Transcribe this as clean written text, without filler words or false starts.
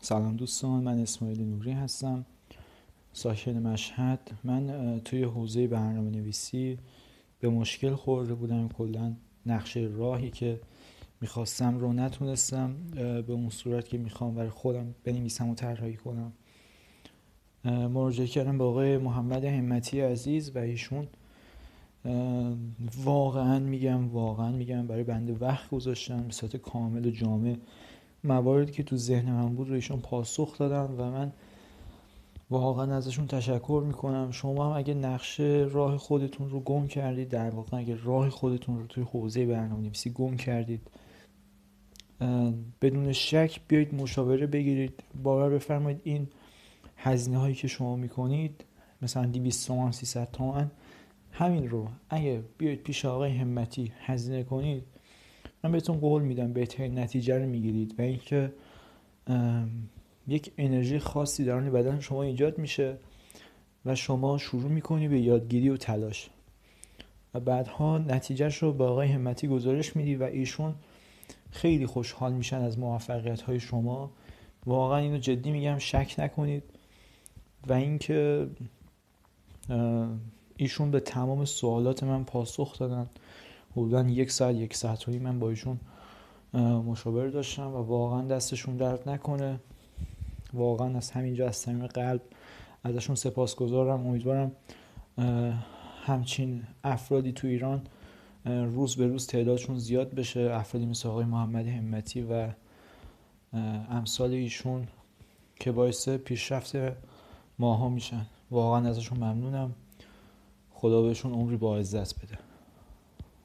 سلام دوستان، من اسماعیل نوری هستم، ساکن مشهد. من توی حوزه برنامه نویسی به مشکل خورده بودم. کلا نقشه راهی که میخواستم رو نتونستم به اون صورت که میخوام برای خودم بنویسم و طراحی کنم. مراجعه کردم به آقای محمد همتی عزیز و ایشون واقعا میگم برای بنده وقت گذاشتن، به صورت کامل و جامع مواردی که تو ذهن من بود رو ایشون پاسخ دادن و من واقعا ازشون تشکر میکنم. شما هم اگه نقشه راه خودتون رو گم کردید، در واقع اگه راه خودتون رو توی حوزه برنامه‌نویسی گم کردید، بدون شک بیایید مشاوره بگیرید. باور بفرمایید این هزینه هایی که شما میکنید، مثلا 200 تومن 300 تومن، همین رو اگه بیایید پیش آقای همتی هزینه کنید، من بهتون قول میدم بهترین نتیجه رو میگیرید و اینکه یک انرژی خاصی درون بدن شما ایجاد میشه و شما شروع میکنی به یادگیری و تلاش و بعدها نتیجهش رو به آقای همتی گزارش میدی و ایشون خیلی خوشحال میشن از موفقیت های شما. واقعا اینو جدی میگم، شک نکنید. و اینکه ایشون به تمام سوالات من پاسخ دادن. حدودا 1 ساعت و نیم من با ایشون مشاوره داشتم و واقعا دستشون درد نکنه. واقعا از همینجا از صمیم قلب ازشون سپاسگزارم. امیدوارم همچین افرادی تو ایران روز به روز تعدادشون زیاد بشه، افرادی مثل آقای محمد همتی و امثال ایشون که باعث پیشرفت ماها میشن. واقعا ازشون ممنونم. خدا بهشون عمری با عزت بده.